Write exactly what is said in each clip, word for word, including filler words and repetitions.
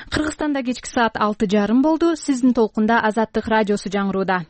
Кыргызстанда кечки саат алты жарым болду. Сиздин толкунда Азаттык радиосу жаңырууда.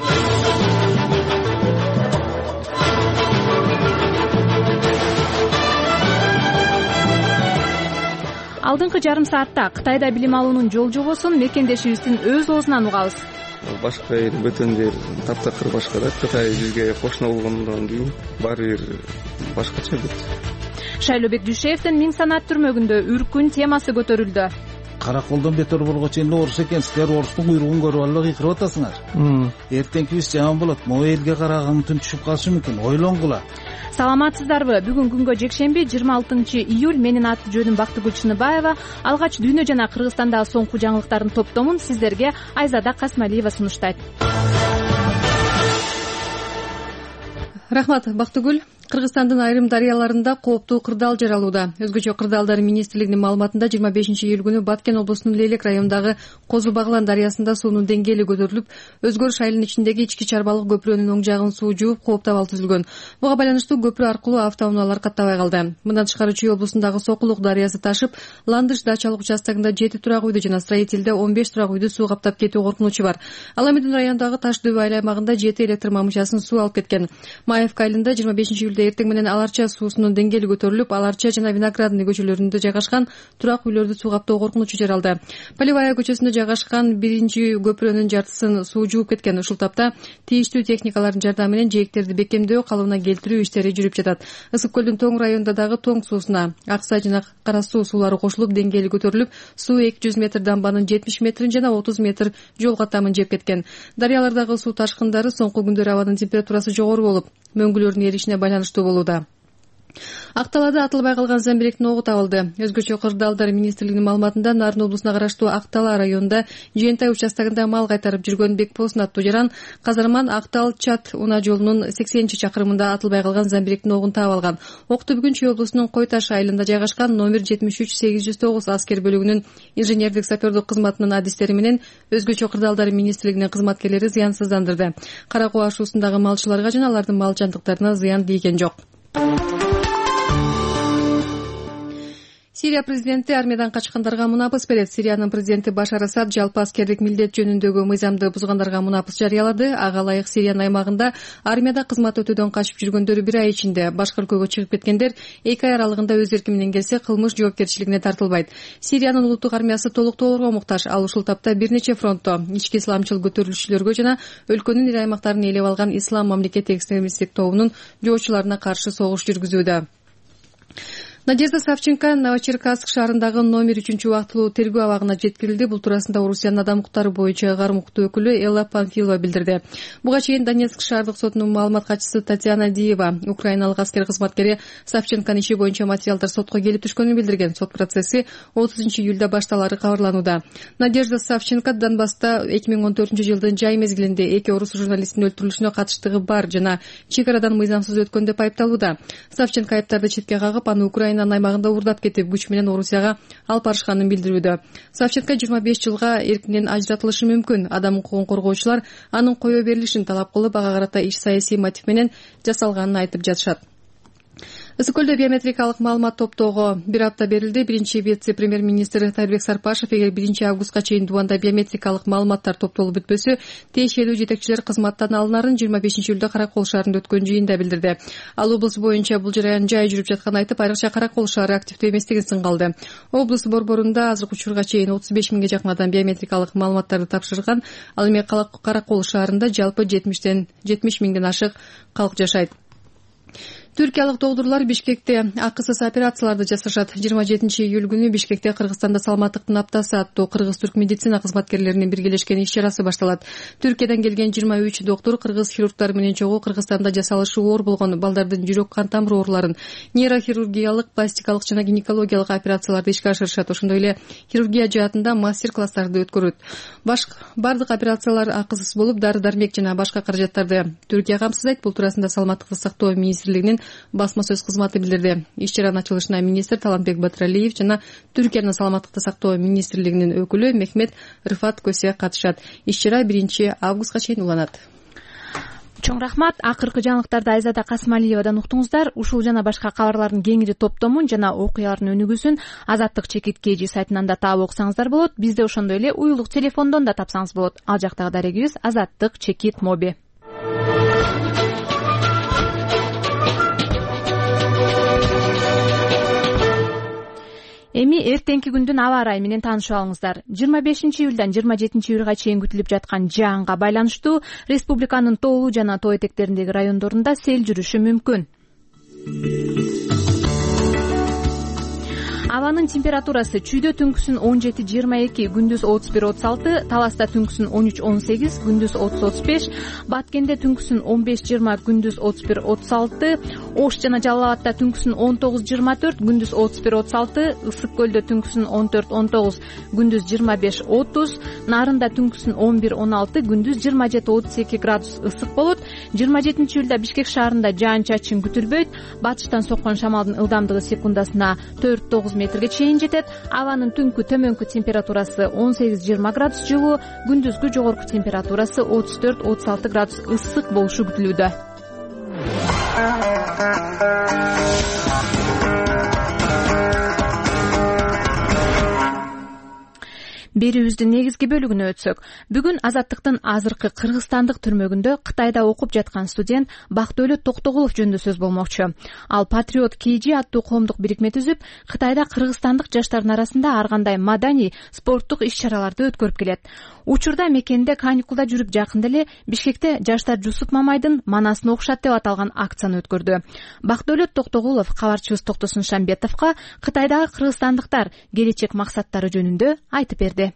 Алдыңкы жарым саатта Кытайда билим алуунун жол жобосун мекендешибиздин өз оозунан угабыз. Башка эл бөтөндөр таптакыр башка да. Кытай бизге кошуна болгондон кийин баары бир башкача бит. Шайлообек Дүйшеевдин миң санаат түрмөгүндө үркүн темасы көтөрүлдү. Караколдон бетер болгочу эле орус экенсиңер, орустун куйругун көрүп алып кыйкырып атасыңар. Эртеңкибиз жаман болот, могу элге караган түн түшүп калышы мүмкүн, ойлонгула. Саламатсыздарбы? Бүгүн күнгө жекшемби жыйырма алтынчы июль. Менин аты жөнүм Бактыгүл Чыныбаева. Алгач дүйнө жана Кыргызстандагы соңку жаңылыктардын топтомун сиздерге Айзада Касмалиева сунуштайт. Рахмат, Бактыгүл. Кыргызстандын айрым дарыяларында кооптуу кырдаал жаралууда. Өзгөчө кырдаалдар министрлигинин маалыматында жыйырма бешинчи июль күнү Баткен облусунун Лейлек районундагы Козу Баглан дарыясында суунун деңгээли көтөрүлүп, Өзгөрүш айылынын ичиндеги ички чарбалык көпүрөнүн оң жагын суу жууп, кооптуу абал түзүлгөн. Буга байланыштуу көпүрө аркылуу автоунаалар каттабай калды. Мындан тышкары Чүй облусундагы Сокулук дарыясы ташып, Ландыш дачалык участогунда жети турак үйдү жана Строителде он беш турак үйдү суу каптап кетүү коркунучу бар. Ал эми райондагы Таш дөбө айыл аймагында жети электр мамычасын суу алып кеткен. Маевка айылында жыйырма бешинчи июлда эртең менен Аларча суусунун деңгээли көтөрүлүп, Аларча жана Виноградный көчөлөрүндө жайгашкан турак үйлөрдү суу каптоо коркунучу жаралды. Полевая көчөсүндө жайгашкан биринчи көпүрөнүн жартысын суу жууп кеткен. Ушул тапта тийиштүү техникалардын жардамы менен жээктерди бекемдөө, калыбына келтирүү иштери жүрүп жатат. Ысык көлдүн Тоң районунда дагы Тоң суусуна Аксай жана Кара суу суулары кошулуп, деңгээли көтөрүлүп, суу эки жүз метр дамбанын жетимиш метрин жана отуз метр жол катамын жеп кеткен. Дарыялардагы суу ташкындары соңку күндөр абанын температурасы жогору болуп, мөңгүлөрдүн эришине байланыштуу болууда. Акталада атылбай калган замбиректин огу табылды. Өзгөчө кырдаалдар министрлигинин маалыматында Нарын облусуна караштуу Актала районунда Жээнтай участогунда мал кайтарып жүргөн Бекбосын аттуу жаран Казарман Актал Чат унаа жолунун сексенинчи чакырымында атылбай калган замбиректин огун таап алган. Окту бүгүн Чүй облусунун Кой Таш айылында жайгашкан номер жетимиш үч сегиз жүз тогуз аскер бөлүгүнүн инженердик сапердик кызматынын адистери менен өзгөчө кырдаалдар министрлигинин кызматкерлери зыянсыздандырды. Кара Куу ашуусундагы малчыларга жана алардын мал жандыктарына зыян тийген жок. Сирия президенти армиядан качкандарга мунапыс берет. Сириянын президенти Башар Асад жалпы аскердик милдет жөнүндөгү мыйзамды бузгандарга мунапыс жарыялады. Ага ылайык Сириянын аймагында армияда кызмат өтүүдөн качып жүргөндөр бир ай ичинде, башка өлкөгө чыгып кеткендер эки ай аралыгында өз эрки менен келсе кылмыш жоопкерчилигине тартылбайт. Сириянын улуттук армиясы толуктоолорго муктаж. Ал ушул тапта бир нече фронтто ички исламчыл көтөрүлүшчүлөргө жана өлкөнүн ири аймактарын ээлеп алган Ислам мамлекети экстремисттик тобунун жоочуларына каршы согуш жүргүзүүдө. Надежда Савченко Новочеркасск шаарындагы номер үчүнчү убактылуу тергөө абагына жеткирилди. Бул туурасында Орусиянын адам укуктары боюнча кармыктуу өкүлү Элла Панфилова билдирди. Буга чейин Донецк шаардык сотунун маалымат катчысы Татьяна Диева украиналык аскер кызматкери Савченконун иши боюнча материалдар сотко келип түшкөнүн билдирген. Сот процесси отузунчу июлда башталары кабарланууда. Надежда Савченко Донбасста эки миң он төртүнчү жылдын жай мезгилинде эки орус журналисттин өлтүрүлүшүнө катыштыгы бар жана чек арадан мыйзамсыз өткөн деп айыпталууда. Савченко айыптарды четке кагып, аны Украина аймагында урдап кетип, күч менен Орусияга алып барышканын билдирүүдө. Савченко жыйырма беш жылга эркинен ажыратылышы мүмкүн. Адам укугун коргоочулар анын кое берилишин талап кылып, ага карата иш саясий мотив менен жасалганын айтып жатышат. Ысык көлдө биометрикалык маалымат топтоого бир апта берилди. Биринчи вице-премьер-министр Тайырбек Сарпашев эгер биринчи августка чейин Дубанда биометрикалык маалыматтар топтолуп бүтпөсө, тиешелүү жетекчилер кызматтан алынарын жыйырма бешинчи июлда Каракол шаарында өткөн жыйында билдирди. Ал облус боюнча бул жараян жай жүрүп жатканын айтып, айрыкча Каракол шаары активдүү эместигин сынгалды. Облус борборунда азыркы учурга чейин отуз беш миңге жакын адам биометрикалык маалыматтарды тапшырган. Ал эми Каракол шаарында жалпы жетимиштен жетимиш миңден ашык калк жашайт. Түркиялык доктурлар Бишкекте акысыз операцияларды жасашат. жыйырма жетинчи июль күнү Бишкекте Кыргызстанда саламаттыктын аптасы аттуу кыргыз-түрк медицина кызматкерлеринин биргелешкен иш-чарасы башталат. Түркиядан келген жыйырма үч доктур кыргыз хирургтар менен чогуу Кыргызстанда жасалышы оор болгон балдардын жүрөк кан тамыр ооруларын, нейрохирургиялык, пластикалык жана гинекологиялык операцияларды ишке ашырышат. Ошондой эле хирургия жаатында мастер-класстарды өткөрөт. Бардык операциялар акысыз болуп, дары-дармек жана башка каражаттарды Түркия камсыздайт. Бул туурасында саламаттыкты сактоо министрлигинин басма сөз кызматы билдирди. Иш-чаранын ачылышына министр Талантбек Батыралиев жана Түркиянын саламаттыкты сактоо министрлигинин өкүлү Мехмет Рыфат Көсе катышат. Иш-чара биринчи августка чейин уланат. чоң рахмат. Акыркы жаңылыктарды Айзада Касымалиевадан уктуңуздар. Ушул жана башка кабарлардын кеңири топтомун жана окуялардын өнүгүүсүн Азаттык чекит kg сайтынан да таап окусаңыздар болот. Бизде ошондой эле уюлдук телефондон да тапсаңыз болот. Ал жактагы дарегибиз Азаттык чекит моби. Эми эртеңки күндүн аба ырайы менен таанышып алыңыздар. жыйырма бешинчи июлдан жыйырма жетинчи июлга чейин күтүлүп жаткан жаанга байланыштуу республиканын тоолуу жана тоо этектериндеги райондорунда сел жүрүшү мүмкүн. Абанын температурасы чүйдө түнкүсүн он жети жыйырма эки, күндүз отуз бир отуз алты, таласта түнкүсүн он үч он сегиз, күндүз отуз отуз беш, Баткенде түнкүсүн он беш жыйырма, күндүз отуз бир отуз алты, Ош жана Жалал Абадта түнкүсүн он тогуз жыйырма төрт, күндүз отуз бир отуз алты, Ысык көлдө түнкүсүн он төрт он тогуз, күндүз жыйырма беш отуз, Нарында түнкүсүн он бир он алты, күндүз жыйырма жети отуз эки градус ысык болот. жыйырма жетинчи июлда Бишкек шаарында жаан-чачын күтүлбөйт. Батыштан соккон шамалдын ылдамдыгы секундасына төрт тогуз метрге чейин жетет. Абанын түнкү төмөнкү температурасы он сегиз жыйырма градус жылуу, күндүзгү жогорку температурасы отуз төрт отуз алты градус ысык болушу күтүлүүдө. Берүүбүздүн негизги бөлүгүнө өтсөк, бүгүн Азаттыктын азыркы кыргызстандык түрмөгүндө Кытайда окуп жаткан студент Бактөөлөт Токтогулов жөнүндө сөз болмокчу. Ал Патриот kg аттуу коомдук бирикме түзүп, Кытайда кыргызстандык жаштардын арасында ар кандай маданий, спорттук иш-чараларды өткөрүп келет. Учурда мекенде каникулда жүрүп жакында эле Бишкекте жаштар Жусуп Мамайдын манасын окушат деп аталган акцияны өткөрдү. Бактөөлөт Токтогулов кабарчыбыз Токтосун Шамбетовго Кытайдагы кыргызстандыктар келечек максаттары жөнүндө айтып берди.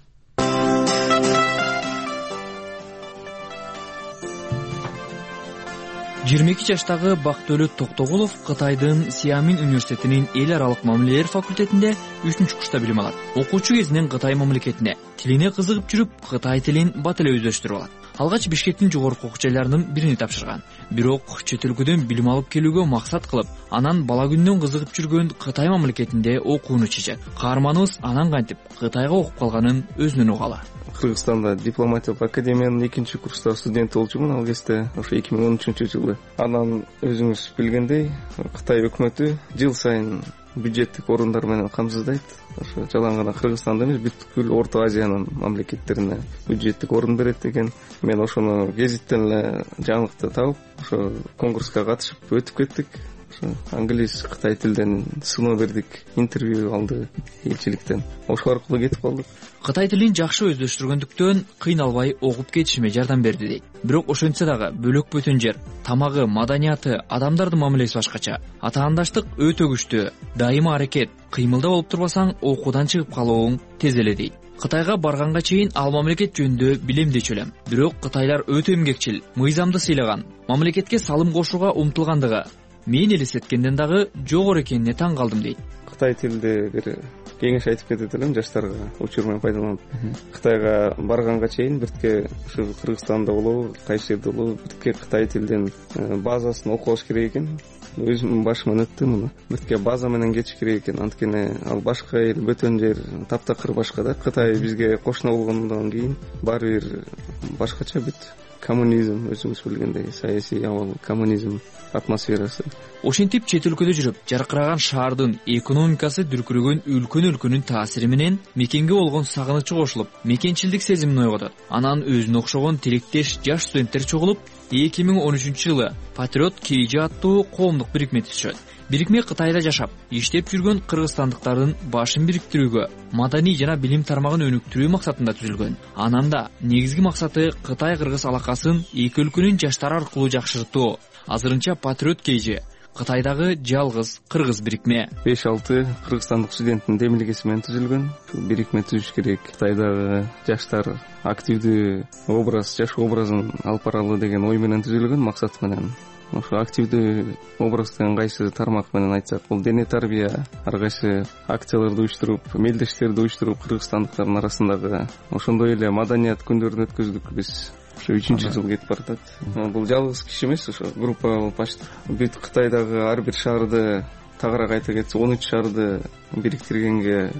жыйырма эки жаштагы Бактөөлөт Токтогулов Кытайдын Сиамин университетинин эл аралык мамилелер факультетинде үчүнчү курста билим алат. Окуучу кезинен Кытай мамлекетине, тилине кызыгып жүрүп, Кытай тилин бат эле өздөштүрүп алат. Алгач Бишкектин жогорку окуу жайларынын бирини тапшырган. Бирок чет өлкөдөн билим алып келүүгө максат кылып, анан бала күнүнөн кызыгып жүргөн Кытай мамлекетинде окууну чечет. Каарманыбыз анан кантип Кытайга окуп калганын өзүнөн угалы. Кыргызстанда дипломатиялык академиянын экинчи курста студент болчумун ал кезде, ошо эки миң он үчүнчү жылы. Анан өзүңүз билгендей, Кытай өкмөтү жыл сайын бюджеттик орундар менен камсыздайт. Ошо жалаң гана Кыргызстанда эмес, бүткүл Орто Азиянын мамлекеттерине бюджеттик орун берет экен. Мен ошону гезиттен эле жаңылыкты табып, ошо конкурска катышып өтүп кеттик. Англис, Кытай тилден сыноо бердик, интервью алды элчиликтен. Ошол аркылуу кетип калдык. Кытай тилин жакшы өздөштүргөндүктөн кыйналбай окуп кетишиме жардам берди дейт. Бирок ошентсе дагы бөлөк бөтөн жер, тамагы, маданияты, адамдардын мамилеси башкача. Атаандаштык өтө күчтүү, дайыма аракет, кыймылда болуп турбасаң окуудан чыгып калууң тез эле дейт. Кытайга барганга чейин ал мамлекет жөнүндө билемдечү элем. Бирок кытайлар өтө эмгекчил, мыйзамды сыйлаган, мамлекетке салым кошууга умтулгандыгы мен элестеткенден дагы жогору экенине таң калдым дейт. Кытай тилинде бир кеңеш айтып кетет элем жаштарга, учурмен пайдаланып. Кытайга барганга чейин биртке ушу Кыргызстанда болобу, кайсы жерде болобу, биртке Кытай тилден базасын окуп алыш керек экен. Өзүмдүн башыман өттү муну. Биртке база менен кетиш керек экен. Анткени ал башка эл, бөтөн жер, таптакыр башка да. Кытай бизге кошуна болгондон кийин баары бир башкача бүт. Коммунизм, өзүңүз билгендей, саясий абал, коммунизм атмосферасы. Ошентип чет өлкөдө жүрүп, жаркыраган шаардын экономикасы дүркүрөгөн үлкөн өлкөнүн таасири менен мекенге болгон сагынычы кошулуп, мекенчилдик сезимин ойготот. Анан өзүнө окшогон тилектеш жаш студенттер чогулуп, эки миң он үчүнчү жылы Патриот kg аттуу коомдук бирикме түзүшөт. Бирикме Кытайда жашап, иштеп жүргөн кыргызстандыктардын башын бириктирүүгө, маданий жана билим тармагын өнүктүрүү максатында түзүлгөн. Анан да негизги максаты Кытай-кыргыз алакасын эки өлкөнүн жаштары аркылуу жакшыртуу. Азырынча Патриот kg Кытайдагы жалгыз кыргыз бирикме. беш алты кыргызстандык студенттин демилгеси менен түзүлгөн. Ушул бирикме түзүш керек. Кытайдагы жаштар активдүү образ, жаш образын алып баралы деген ой менен түзүлгөн, максат менен. Ошо активдүү образ деген кайсы тармак менен айтсак, бул дене тарбия, ар кайсы акцияларды уюштуруп, мелдештерди уюштуруп Кыргызстандыктардын арасындагы ошондой эле маданият күндөрүн өткөздүк биз. Ошо үчүнчү жыл кетип баратат. Бул жалгыз киши эмес, ошо группа болуп почти бүт Кытайдагы ар бир шаарды тагыраак айта кетсе он үч шаарды бириктиргенге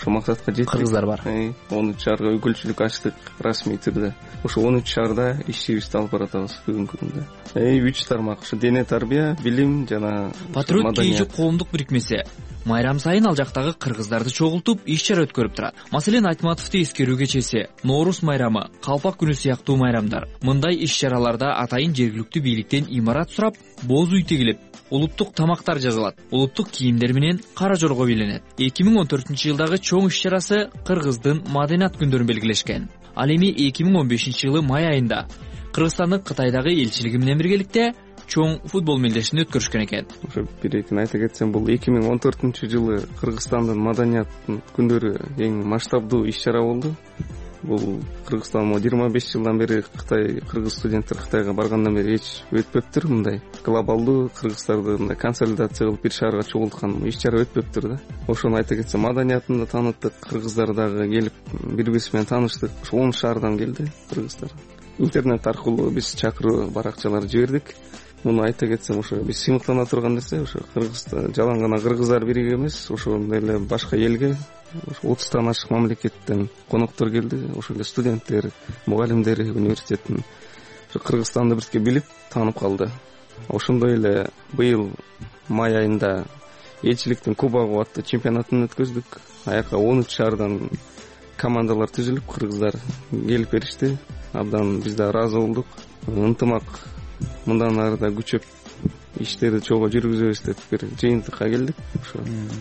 ошо максатка жеттик. Кыргыздар бар. он үч шаарга өкүлчүлүк ачтык расмий түрдө. Ошо он үч шаарда ишибизди алып баратабыз бүгүнкү күндө. үч тармак ушу дене тарбия, билим жана Патриот КЖ коомдук бирикмеси майрам сайын ал жактагы кыргыздарды чогултуп иш чара өткөрүп турат. Маселен, Айтматовду эскерүү кечеси, Ноорус майрамы, Калпак күнү сыяктуу майрамдар. Мындай иш чараларда атайын жергиликтүү бийликтен имарат сурап, боз үй тегилип, улуттук тамактар жазылат, улуттук кийимдер менен кара жорго бийленет. эки миң он төртүнчү жылдагы чоң иш чарасы Кыргыздын маданият күндөрүн белгилешкен. Ал эми эки миң он бешинчи жылы май айында Кыргызстандын Кытайдагы элчилиги менен биргеликте чоң футбол мелдешин өткөрүшкөн экен. Ошо бир экин айта кетсем, бул эки миң он төртүнчү жылы Кыргызстандын маданият күндөрү эң масштабдуу иш чара болду. Бул Кыргызстан жыйырма беш жылдан бери Кытай кыргыз студенттер Кытайга баргандан бери эч өтпөптүр. Мындай глобалдуу кыргыздарды мындай консолидация кылып бир шаарга чогулткан иш чара өтпөптүр да. Ошону айта кетсем, маданиятын да таныттык, кыргыздар дагы келип бири бириси менен тааныштык. Ошо он шаардан келди кыргыздар. Интернет аркылуу биз чакыруу баракчалар жибердик. Муну айта кетсем, ошо биз сыймыктана турган нерсе, ошо Кыргызстан жалаң гана кыргыздар бириги эмес, ошо эле башка элге отуздан ашык мамлекеттен коноктор келди. Ошо эле студенттер, мугалимдер университеттин ошо Кыргызстанды бирке билип, таанып калды. Ошондой эле быйыл май айында элчиликтин кубогу аттуу чемпионатын өткөздүк. Аяка он үч шаардан командалар түзүлүп, кыргыздар келип беришти. Абдан биз да ыраазы болдук. Ынтымак мындан ары да күчөп иштерди чогуу жүргүзөбүз деп бир жыйынтыкка келдик. Ошо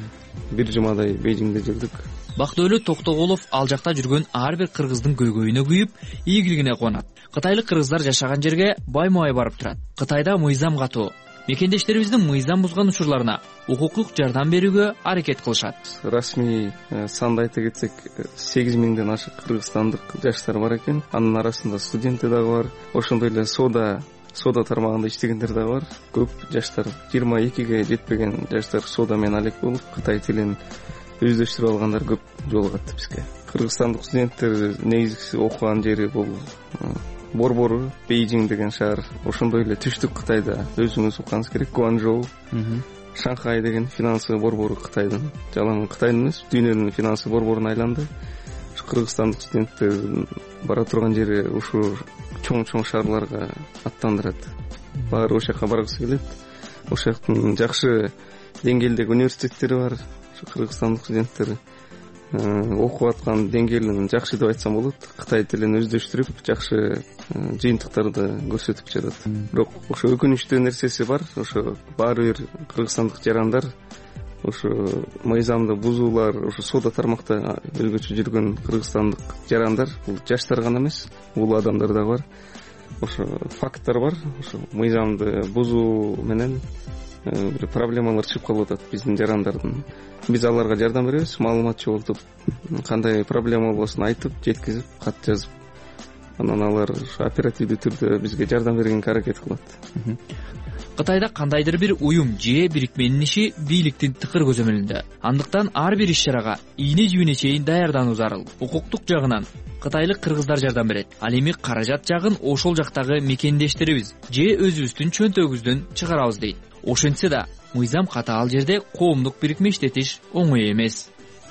бир жумадай Бейжиңде жүрдүк. Бактыөлө Токтоголов ал жакта жүргөн ар бир кыргыздын көйгөйүнө күйүп, ийгилигине кубанат. Кытайлык кыргыздар жашаган жерге баймай барып турат. Кытайда мыйзам катуу. Мекендештерибиздин мыйзам бузган учурларына укуктук жардам берүүгө аракет кылышат. Расмий санды айта кетсек, сегиз миңден ашык кыргызстандык жаштар бар экен. Анын арасында студенттер дагы бар. Ошондой эле сода сода тармагында иштегендер дагы бар. Көп жаштар, жыйырма экиге жетпеген жаштар сода менен алек болуп, Кытай тилин өздөштүрүп алгандар көп жолугат бизге. Кыргызстандык студенттер негизгиси окуган жери бул Борбору, Бейжиң деген шаар. Ошондой эле түштүк Кытайда өзүңүз укканыңыз керек, Гуанчжоу, Шанхай деген финансы борбору Кытайдын. Жалаң Кытайдын эмес, дүйнөнүн финансы борборуна айланды. Кыргызстандык студенттер бара турган жери ушу чоң-чоң шаарларга аттандырат. Баары ошол жака баргысы келет. Ошол жактын жакшы деңгээлдеги университеттери бар. Ушу кыргызстандык студенттер окуп аткан деңгээлин жакшы деп айтсам болот. Кытай тилин өздөштүрүп, жакшы жыйынтыктарды көрсөтүп жатат. Бирок ошо өкүнүчтүү нерсеси бар. Ошо баары бир кыргызстандык жарандар ошо мыйзамды бузуулар, ошо сода тармакта өлгөчө жүргөн кыргызстандык жарандар, бул жаштар гана эмес, улуу адамдар да бар. Ошо факттар бар. Ошо мыйзамды бузуу менен бир проблемалар чыгып калып атат биздин жарандардын. Биз аларга жардам беребиз, маалымат чогултуп, кандай проблема болсун айтып, жеткизип, кат жазып, анан алар оперативдүү түрдө бизге жардам бергенге аракет кылат. Кытайда кандайдыр бир уюм же бирикменин иши бийликтин тыкыр көзөмөлүндө. Андыктан ар бир иш-чарага ийне жибине чейин даярдануу зарыл. Укуктук жагынан кытайлык кыргыздар жардам берет. Ал эми каражат жагын ошол жактагы мекендештерибиз же өзүбүздүн чөнтөгүбүздөн чыгарабыз дейт. Ошентсе да мыйзам катаал жерде коомдук бирикме иштетиш оңой эмес.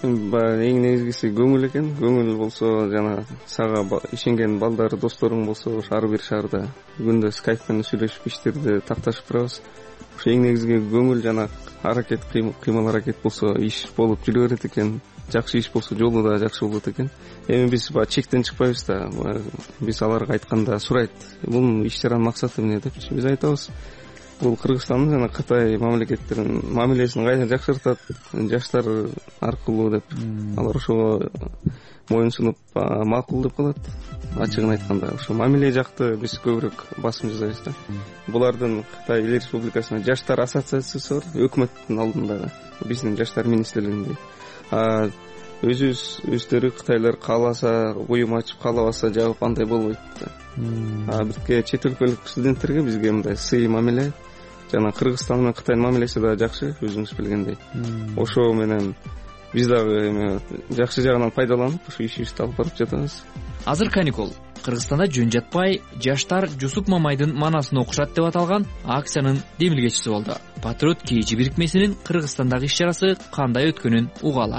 Эң негизгиси көңүл экен. Көңүл болсо, жана сага ишенген балдар, досторуң болсо, ар бир шаарда күндө скайп менен сүйлөшүп иштерди такташып турабыз. Ошо эң негизги көңүл жана аракет, кыймыл аракет болсо иш болуп жүрө берет экен. Жакшы иш болсо жолу да жакшы болот экен. Эми биз баягы чектен чыкпайбыз да. Биз аларга айтканда сурайт, бул иш-чаранын максаты эмне депчи биз айтабыз. Бул Кыргызстандын жана Кытай мамлекеттеринин мамилесин кайра жакшыртат, жаштар аркылуу деп. Алар ошого моюнсунуп макул деп калат. Ачыгын айтканда, ошо мамиле жакты биз көбүрөөк басым жасайбыз да. Булардын Кытай Эл Республикасынын жаштар ассоциациясы бар, өкмөттүн алдындагы, биздин жаштар министрлигинде. А өзүбүз өздөрү Кытайлар кааласа, уюм ачып, каалабаса жабып, андай болбойт да. А бизге чет өлкөлүк студенттерге бизге мындай сый мамиле, жана Кыргызстан менен Кытайдын мамилеси да жакшы, өзүңүз билгендей. Ошо менен биз дагы эме жакшы жагынан пайдаланып, ушу ишибизди алып барып жатабыз. Азыр каникул. Кыргызстанда жөн жатпай, жаштар Жусуп Мамайдын манасын окушат деп аталган акциянын демилгечиси болду. Патриот КЖ бирикмесинин Кыргызстандагы иш-чарасы кандай өткөнүн угала.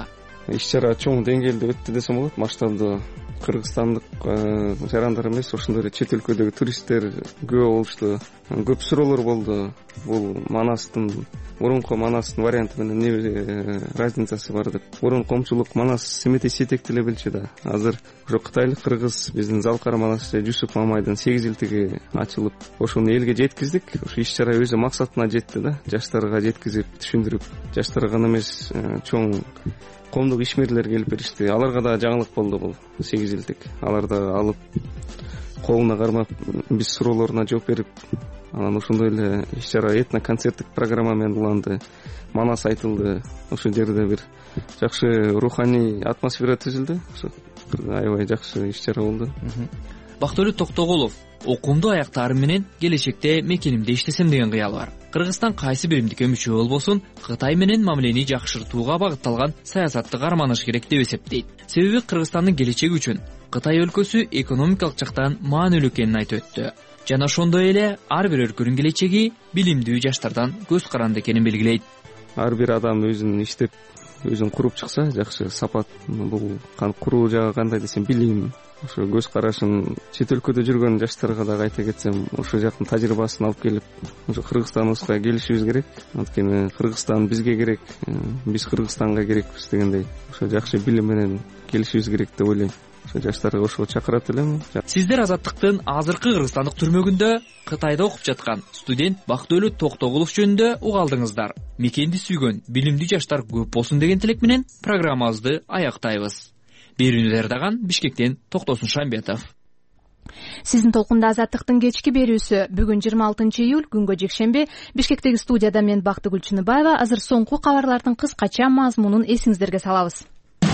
иш чара чоң деңгээлде өттү десем болот. Масштабдуу кыргызстандык жарандар эмес, ошондой эле чет өлкөдөгү туристтер көп болушту. Көп суроолор болду. Бул Манастын, мурунку Манастын варианты менен эмне разницасы бар деп. Мурун коомчулук Манас Семетей Сетекти эле билчү да. Азыр ошо кытайлык кыргыз биздин Залкара Манас Жусуп Мамайдын сегиз илтиги ачылып, ошону элге жеткиздик. Ошо иш чара өзү максатына жетти да. Жаштарга жеткизип, түшүндүрүп, жаштарга гана эмес, чоң коомдук ишмерлер келип беришти. Аларга да жаңылык болду бул сегиз илтик. Алар да алып колуна кармап, биз суроолоруна жооп берип, анан ошондой эле иш чара этно концерттик программа менен уланды. Манас айтылды. Ошол жерде бир жакшы руханий атмосфера түзүлдү. Ошо аябай жакшы иш чара болду. Бактылуу Токтогулов окуумду аяктаары менен келечекте мекенимде иштесем деген кыялы бар. Кыргызстан кайсы биримдикке мүчө болбосун, Кытай менен мамилени жакшыртууга багытталган саясатты карманыш керек деп эсептейт. Себеби Кыргызстандын келечеги үчүн Кытай өлкөсү экономикалык жактан маанилүү экенин айтып өттү. Жана ошондой эле ар бир өлкөнүн келечеги билимдүү жаштардан көз каранды экенин белгилейт. Ар бир адам өзүн иштеп, өзүн куруп чыкса, жакшы сапат. Бул куруу жагы кандай десем, билим, ошо көз карашын чет өлкөдө жүргөн жаштарга да кайта кетсем, ошо жактын тажрыйбасын алып келип, ошо Кыргызстаныбызга келишибиз керек. Анткени Кыргызстан бизге керек, биз Кыргызстанга керекпиз дегендей. Ошо жакшы билим менен келишибиз керек деп ойлойм. Ошо жаштарга ошого чакырат элем. Сиздер Азаттыктын азыркы кыргызстандык түрмөгүндө Кытайда окуп жаткан студент Бактылуу Токтогулов жөнүндө угалдыңыздар. Мекенди сүйгөн билимдүү жаштар көп болсун деген тилек менен программабызды аяктайбыз. Берүүнү даярдаган Бишкектен Токтосун Шамбетов. Сиздин толкунда Азаттыктын кечки берүүсү бүгүн жыйырма алтынчы июль күнгө жекшемби Бишкектеги студияда мен Бактыгүл Чыныбаева. Азыр соңку кабарлардын кыскача мазмунун эсиңиздерге салабыз.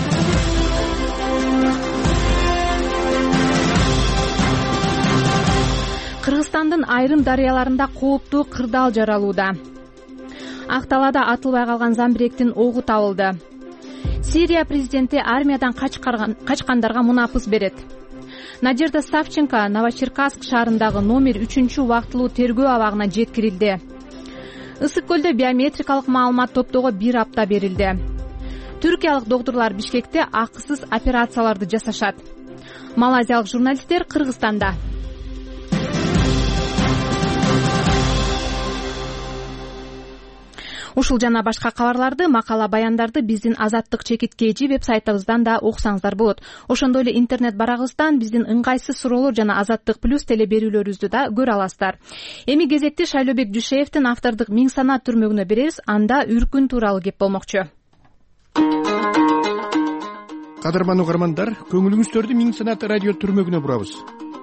Кыргызстандын айрым дарыяларында кооптуу кырдаал жаралууда. Ак талаада атылбай калган замбиректин огу табылды. Сирия президенти армиядан качкандарга мунапыс берет. Надежда Савченко Новочеркасск шаарындагы номер үчүнчү убактылуу тергөө абагына жеткирилди. Ысык көлдө биометрикалык маалымат топтоого бир апта берилди. Түркиялык доктурлар Бишкекте акысыз операцияларды жасашат. Малайзиялык журналисттер Кыргызстанда. Ушул жана башка кабарларды, макала баяндарды биздин Азаттык чекит кж веб-сайтыбыздан да окусаңыздар болот. Ошондой эле интернет барагыбыздан биздин ыңгайсыз суроолор жана Азаттык плюс теле берүүлөрүбүздү да көрө аласыздар. Эми кезекти Шайлообек Дүйшеевдин автордук Миң санат түрмөгүнө беребиз. Анда үркүн тууралуу кеп болмокчу. Кадырман угармандар, көңүлүңүздөрдү Миң санат радио түрмөгүнө бурабыз.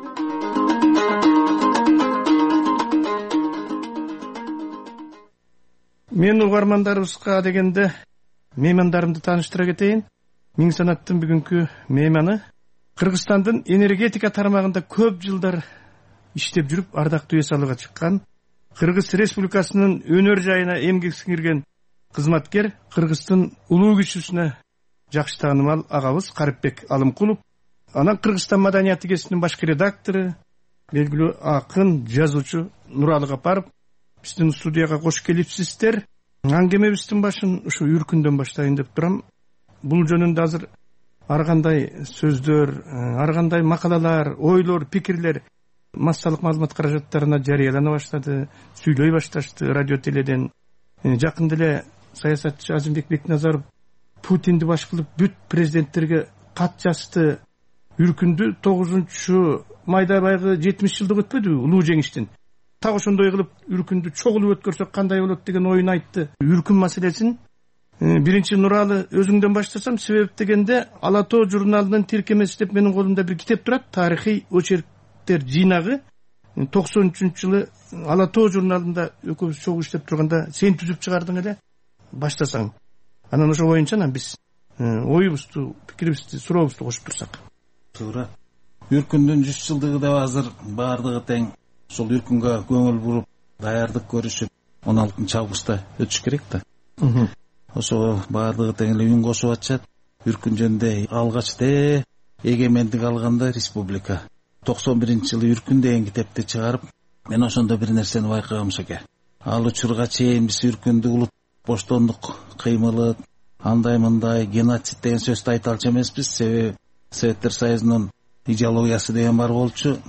Мен угармандарыбызга дегенде меймандарымды тааныштыра кетейин. Миң санаттын бүгүнкү мейманы Кыргызстандын энергетика тармагында көп жылдар иштеп жүрүп, ардактуу эс алууга чыккан, Кыргыз Республикасынын өнөр жайына эмгек сиңирген кызматкер, Кыргыздын улуу кишисине жакшы таанымал агабыз Карипбек Алымкулов. Анан Кыргызстан маданияты гезитинин башкы редактору, белгилүү акын, жазуучу Нуралы Капаров биздин студияга кош келипсиздер. Аңгемебиздин башын ушу үркүндөн баштайын деп турам. Бул жөнүндө азыр ар кандай сөздөр, ар кандай макалалар, ойлор, пикирлер массалык маалымат каражаттарына жарыялана баштады, сүйлөй башташты радио теледен. Жакында эле саясатчы Азимбек Бекназаров Путинди баш кылып бүт президенттерге кат жазды. Үркүндү тогузунчу майда байгы жетимиш жылдык өтпөдү улуу жеңиштин. Так ошондой кылып үркүндү чогулуп өткөрсөк кандай болот деген оюн айтты. Үркүн маселесин биринчи Нуралы өзүңдөн баштасам, себеп дегенде Ала тоо журналынын тиркемеси деп менин колумда бир китеп турат, тарыхый очерктер жыйнагы. токсон үчүнчү жылы Ала тоо журналында экөөбүз чогуу иштеп турганда сен түзүп чыгардың эле, баштасаң. Анан ошо боюнча биз оюбузду, пикирибизди, сурообузду кошуп турсак. Туура. Үркүндүн жүз жылдыгы да азыр баардыгы тең. Ошол үркүнгө көңүл буруп, даярдык көрүшүп, он алтынчы августта өтүш керек да. Ошо баардыгы тең эле үн кошуп атышат. Үркүн жөнүндө алгачта эгемендик алганда республика токсон биринчи жылы Үркүн деген китепти чыгарып, мен ошондо бир нерсени байкагам шеке. Ал учурга чейин биз үркүндү улут боштондук кыймылы, андай мындай геноцид деген сөздү айта алчу эмеспиз. Себеби Советтер Союзунун идеологиясы деген бар болчу,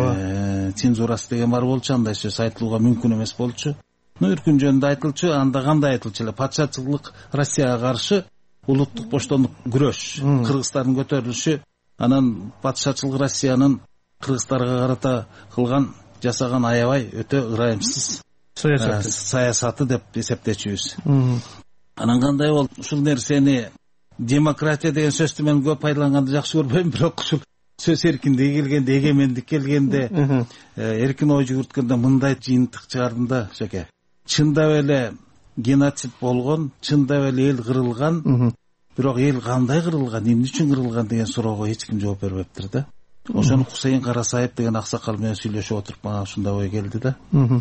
цензурасы деген бар болчу, андай сөз айтылууга мүмкүн эмес болчу. Ну, үркүн жөнүндө айтылчу, анда кандай айтылчу эле, патшачылык Россияга каршы улуттук боштондук күрөш, кыргыздардын көтөрүлүшү, анан патшачылык Россиянын кыргыздарга карата кылган жасаган аябай өтө ырайымсыз саясаты саясаты деп эсептечүбүз. Анан кандай болду? Ушул нерсени демократия деген сөздү мен көп пайдаланганды жакшы көрбөйм, бирок ушул сөз эркиндиги келгенде, эгемендик келгенде, эркин ой жүгүрткөндө мындай жыйынтык чыгардым да, жеке. Чындап эле геноцид болгон, чындап эле эл кырылган, бирок эл кандай кырылган, эмне үчүн кырылган деген суроого эч ким жооп бербептир да. Ошону Кусейин Карасаев деген аксакал менен сүйлөшүп отуруп мага ушундай ой келди да.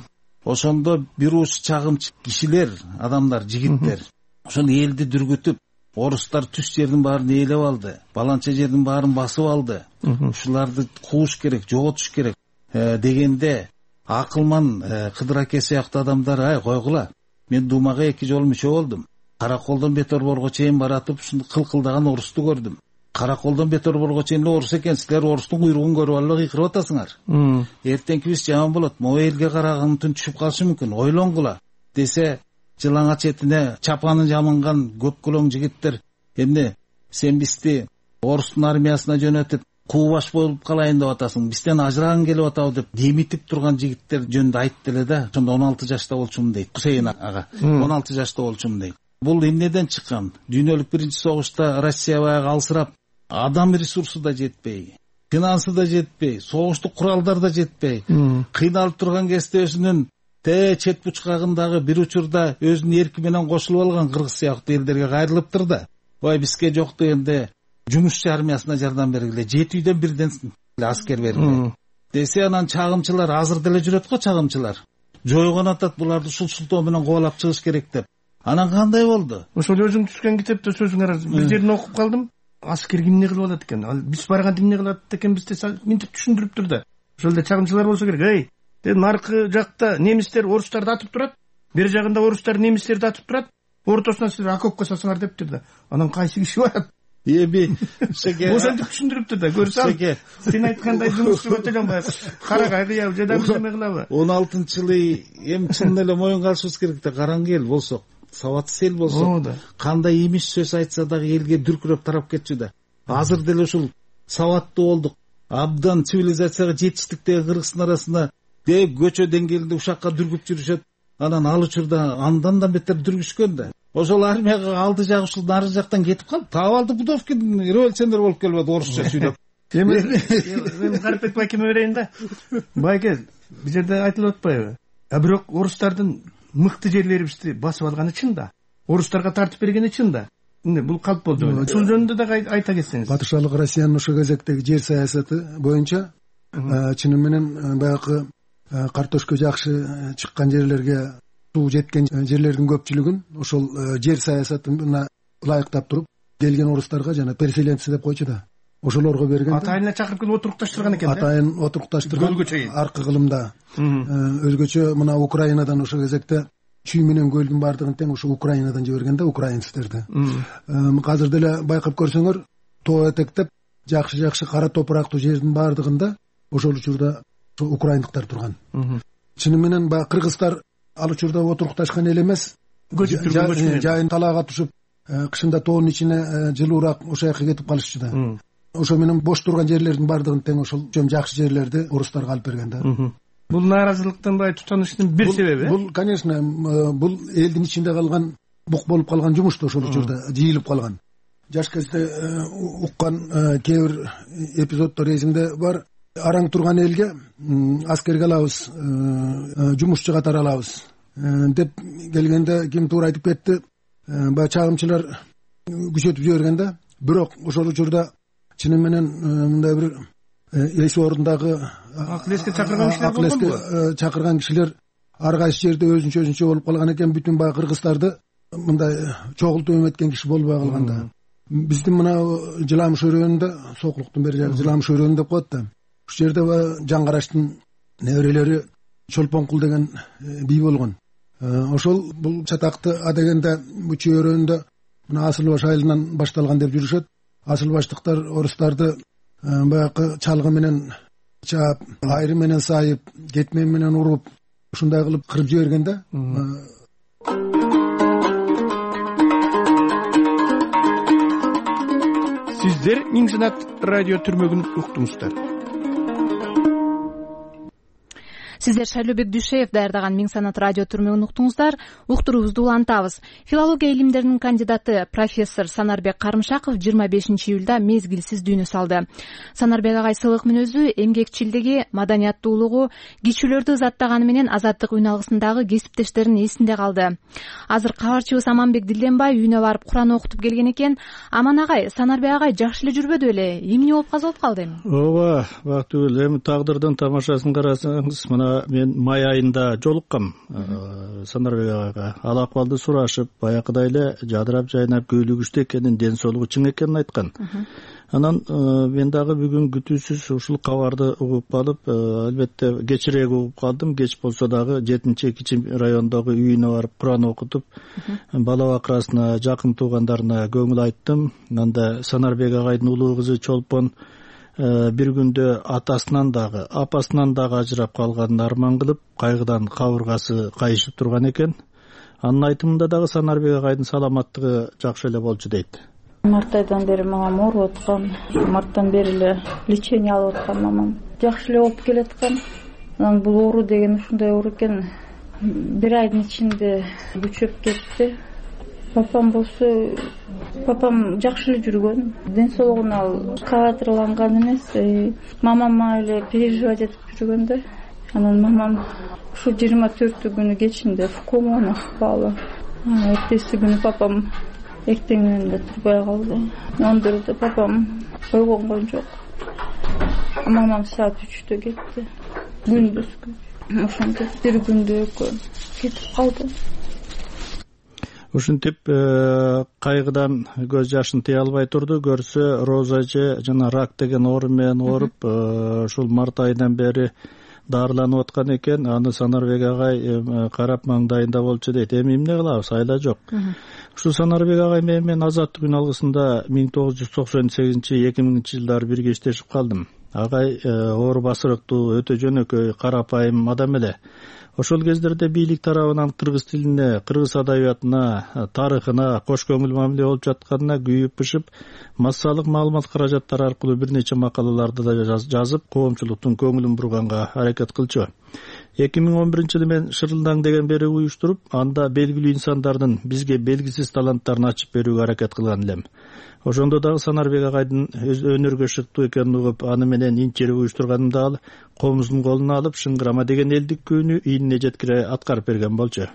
Ошондо бир уус чагымчы кишилер, адамдар, жигиттер ошол элди дүргүтүп, орустар түз жердин баарын ээлеп алды, баланча жердин баарын басып алды, ушуларды кууш керек, жоготуш керек дегенде акылман Кыдыр аке сыяктуу адамдар, ай койгула, мен Думага эки жолу мүчө болдум, Караколдон Беторборго чейин баратып ушунду кылкылдаган орусту көрдүм. Караколдон Беторборго чейин эле орус экен, силер орустун куйругун көрүп алып кыйкырып атасыңар. Эртеңки биз жаман болот, могу элге караган түн түшүп калышы мүмкүн, ойлонгула десе, жылаңа четине чапанын жамынган көпкөлөң жигиттер, эмне сен бизди орустун армиясына жөнөтүп куубаш болуп калайын деп атасың, бизден ажырагың келип атабы деп демитип турган жигиттер жөнүндө айтты эле да. Ошондо он алты жашта болчумун дейт Кусейин ага, он алты жашта болчумун дейт. Бул эмнеден чыккан? Дүйнөлүк биринчи согушта Россия баягы алсырап, адам ресурсу да жетпей, финансы да жетпей, согуштук куралдар да жетпей, кыйналып турган кезде өзүнүн те чет бучкагындагы бир учурда өзүнүн эрки менен кошулуп алган кыргыз сыяктуу элдерге кайрылыптыр да. Ой, бизге жок дегенде жумушчу армиясына жардам бергиле, жети үйдөн бирден аскер бергиле десе, анан чагымчылар азыр деле жүрөт го, чагымчылар жойгон атат, буларды ушул шултоо менен кубалап чыгыш керек деп. Анан кандай болду? Ошол өзүң түшкөн китепте сөзүңөр бир жерин окуп калдым. Аскер эмне кылып алат экен, ал биз барганда эмне кылат экенбиз десе минтип түшүндүрүптүр да. Ошолда чагымчылар болсо керек. Эй, дедим, аркы жакта немистер орустарды атып турат, бер жагында орустар немистерди атып турат, ортосунан силер окопко салсаңар дептир да. Анан кайсы киши барат? Эми шеке ошентип түшүндүрүптүр да. Көрсөң, сен айткандай жумушчу өтөлөм, карагай кыябы, жада эме кылабы? он алтынчы жылы эми чын эле моюнга алышыбыз керек да. Караңгы эл болсок, сабатсыз эл болсок, кандай имиш сөз айтса дагы элге дүркүрөп тарап кетчү да. Азыр деле ушул сабаттуу болдук, абдан цивилизацияга жетиштиктеги кыргыздын арасына деп көчө деңгээлинде ушакка дүргүп жүрүшөт. Анан ал учурда андан да бетер дүргүшкөн да. Ошол армияга алды жагы ушул нары жактан кетип калды. Таап алды Будовкин революционер болуп келбеди орусча сүйлөп. Эми мен Карпет байкеме берейин да. Байке, бул жерде айтылып атпайбы? А бирок орустардын мыкты жерлерибизди басып алганы чын да. Орустарга тартып бергени чын да. Эмне бул калп болду. Ушул жөнүндө да айта кетсеңиз. Батышалык Россиянын ошол кезектеги жер саясаты боюнча чыны менен баягы картошка жакшы чыккан жерлерге суу жеткен жерлердин көпчүлүгүн ошол жер саясатына ылайыктап туруп келген орустарга жана переселенцы деп койчу да. Ошолорго берген. Атайына чакырып келип отурукташтырган экен да. Атайын отурукташтырган аркы кылымда. Өзгөчө мына Украинадан ошол кезекте чүй менен көлдүн баардыгын тең ошо Украинадан жиберген да, украинцтерди. Азыр деле байкап көрсөңөр, тоо этектеп жакшы-жакшы кара топурактуу жердин баардыгында ошол учурда украиндыктар турган. Чыны менен баягы кыргыздар ал учурда отурукташкан эл эмес, жайын талаага түшүп, кышында тоонун ичине жылуураак ошол жака кетип калышчу да. Ошо менен бош турган жерлердин баардыгын тең ошол жөн жакшы жерлерди орустарга алып берген да. Бул нааразылыктын бай тутаныштын бир себеби. Бул, конечно, бул элдин ичинде калган, бук болуп калган жумуш да, ошол учурда жыйылып калган. Жаш кезде уккан кээ бир эпизоддор эсимде бар. Араң турган элге аскерге алабыз, жумушчу катары алабыз деп келгенде ким туура айтып кетти, баягы чагымчылар күчөтүп жиберген да. Бирок ошол учурда чыны менен мындай бир эс орундагы акыл-эске чакырган кишилер болгонбу? Чакырган кишилер ар кайсы жерде өзүнчө өзүнчө болуп калган экен. Бүтүн баягы кыргыздарды мындай чогултуп эметкен киши болбой калган да. Биздин мына Жыламыш өрөөнүндө, Сокулуктун бери жагы Жыламыш өрөөнү деп коет да. Ушул жерде Жаңгарачтын неберелери Чолпонкул деген бий болгон. Ошол бул чатакты а дегенде бу чүй өрөөнүндө мына Асылбаш айылынан башталган деп жүрүшөт. Асылбаштыктар орустарды баягы чалгы менен чаап, айры менен сайып, кетмен менен уруп, ушундай кылып кырып жиберген да. Сиздер Миң Санат радио түрмөгүн уктуңуздар. Сиздер Шайлообек Дүйшеев даярдаган Миң Санат радио түрмөгүн уктуңуздар. Уктуруубузду улантабыз. Филология илимдеринин кандидаты профессор Санарбек Карымшаков жыйырма бешинчи июлда мезгилсиз дүйнө салды. Санарбек агай сылык мүнөзү, эмгекчилдиги, маданияттуулугу, кичүүлөрдү ызаттаганы менен азаттык үн алгысындагы кесиптештерин эсинде калды. Азыр кабарчыбыз Аманбек Дилденбай үйүнө барып Куран окутуп келген экен. Аман агай, Санарбек агай жакшы эле жүрбөдү беле? Эмне болуп каза болуп калды эми? Ооба, бактыбыл, эми тагдырдын тамашасын карасаңыз, мына мен май айында жолуккам Санарбек агайга. Ал акыбалды сурашып, баягыдай эле жадырап жайнап көйлүгүштө экенин, ден соолугу чың экенин айткан. Анан мен дагы бүгүн күтүүсүз ушул кабарды угуп калып, албетте кечирээк угуп калдым. Кеч болсо дагы жетинчи Кичи райондогу үйүнө барып Куран окутуп, бала бакырасына, жакын туугандарына көңүл айттым. Анда Санарбек агайдын улуу кызы Чолпон бир күндө атасынан дагы, апасынан дагы ажырап калганын арман кылып, кайгыдан кабыргасы кайышып турган экен. Анын айтымында дагы Санарбек агайдын саламаттыгы жакшы эле болчу дейт. Март айдан бери мамам ооруп аткан. Марттан бери эле лечение алып аткан мамам. Жакшы эле болуп келаткан. Анан бул оору деген ушундай оору экен. Бир айдын ичинде күчөп кетти. Папам болсо, папам жакшы эле жүргөн. Ден соолугуна ал кабатырланган эмес. Мамам эле переживать этип жүргөн да. Анан мамам ушу жыйырма төртү күнү кечинде в команы калды. Эртеси күнү папам эктеңинен да турбай калды. он бирде папам койгонгон жок. Мамам саат үчтө кетти. Күндүзгү. Ошентип бир күндө экөө кетип калды. Ушинтип кайгыдан көз жашын тыя албай турду. Көрсө Роза эже жана рак деген оору менен ооруп, ушул март айынан бери дарыланып аткан экен. Аны Санарбек агай карап маңдайында болчу дейт. Эми эмне кылабыз? Айла жок. Ушул Санарбек агай менен мен азаттык үн алгысында миң тогуз жүз токсон сегизинчи эки миңинчи жылдары бирге иштешип калдым. Агай оор басырыктуу, өтө жөнөкөй, карапайым адам эле. Ошол кездерде бийлик тарабынан кыргыз тилине, кыргыз адабиятына, тарыхына кош көңүл мамиле болуп жатканына күйүп бышып, массалык маалымат каражаттары аркылуу бир нече макалаларды да жазып, коомчулуктун көңүлүн бурганга аракет кылчу. эки миң он биринчи жылы мен Шырылдаң деген берүү уюштуруп, анда белгилүү инсандардын бизге белгисиз таланттарын ачып берүүгө аракет кылган элем. Ошондо дагы Санарбек агайдын өз өнөргө шыктуу экенин угуп, аны менен инчери уюштурганымда ал комуздун колуна алып, Шыңгырама деген элдик күүнү ийине жеткире аткарып берген болчу.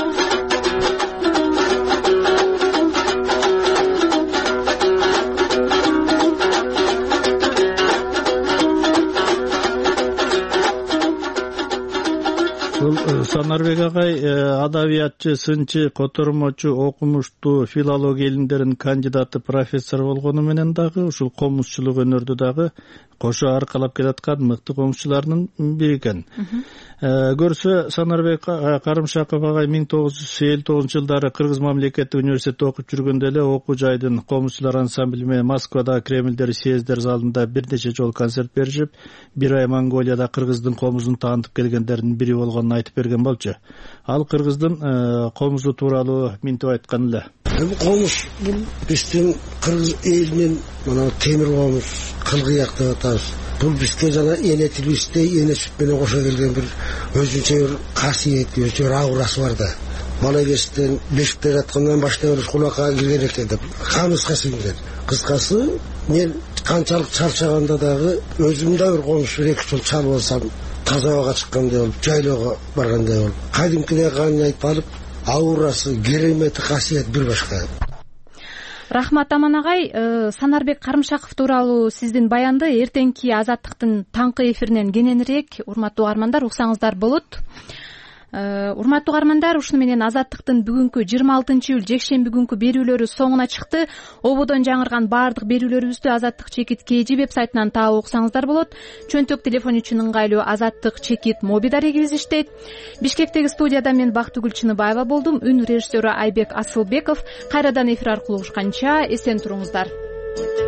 Санарбек агай адабиятчы, сынчы, котормочу, окумуштуу, филология илимдеринин кандидаты, профессор болгону менен дагы ушул комузчулук өнөрдү дагы кошо аркалап келаткан мыкты комузчулардын бири экен. Көрсө Санарбек Карымшаков агай миң тогуз жүз элүү тогузунчу жылдары Кыргыз мамлекеттик университетте окуп жүргөндө эле окуу жайдын комузчулар ансамбли менен Москвада Кремльдер съездер залында бир нече жолу концерт беришип, бир ай Монголияда кыргыздын комузун таанытып келгендердин бири болгонун айтып берген болчу. Ал кыргыздын комузу тууралуу минтип айткан эле. Комуз бул биздин кыргыз элинин мына темир комуз, кылгыяк деп атабыз. Бул бизге жана эне тилибизде эне сүт менен кошо келген бир өзүнчө бир касиети, өзүнчө бир аурасы бар да. Бала кезден бешикте жаткандан баштап эле кулакка кирген экен деп камызга сиңген. Кыскасы, мен канчалык чарчаганда дагы өзүм да бир комуз бир эки жол чалып алсам, таза абага чыккандай болуп, жайлоого баргандай болуп, кадимкидей кайнайып алып, аурасы, керемети, касиети бир башка. Рахмат Аман агай, Санарбек Карымшаков тууралуу сиздин баянды эртеңки Азаттыктын таңкы эфиринен кененирээк урматтуу угармандар уксаңыздар болот. урматтуу угармандар, ушуну менен Азаттыктын бүгүнкү жыйырма алтынчы июль жекшемби күнкү берүүлөрү соңуна чыкты. Ободон жаңырган баардык берүүлөрүбүздү Азаттык чекит kg веб-сайтынан таап окусаңыздар болот. Чөнтөк телефон үчүн ыңгайлуу Азаттык чекит моби дарегибиз иштейт. Бишкектеги студияда мен Бактыгүл Чыныбаева болдум. Үн режиссеру Айбек Асылбеков. Кайрадан эфир аркылуу угушканча эсен туруңуздар.